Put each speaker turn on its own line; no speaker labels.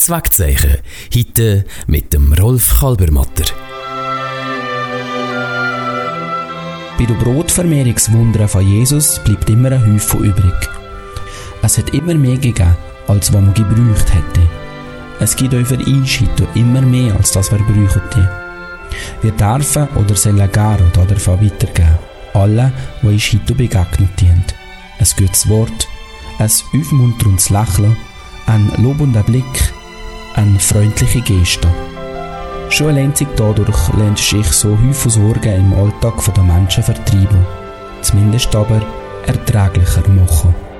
Zweckzeichen. Heute mit dem Rolf Kalbermatter.
Bei den Brotvermehrungswundern von Jesus bleibt immer ein Haufen übrig. Es hat immer mehr gegeben, als was man gebraucht hätte. Es gibt auch für Einschütter immer mehr, als das wir brauchen. Wir dürfen oder sollen gern davon weitergeben. Alle, die Einschütter begegnet haben. Ein gutes Wort, ein aufmunterndes Lächeln, ein lobender Blick, eine freundliche Geste. Schon allein dadurch lässt sich so häufig Sorgen im Alltag der Menschen vertreiben. Zumindest aber erträglicher machen.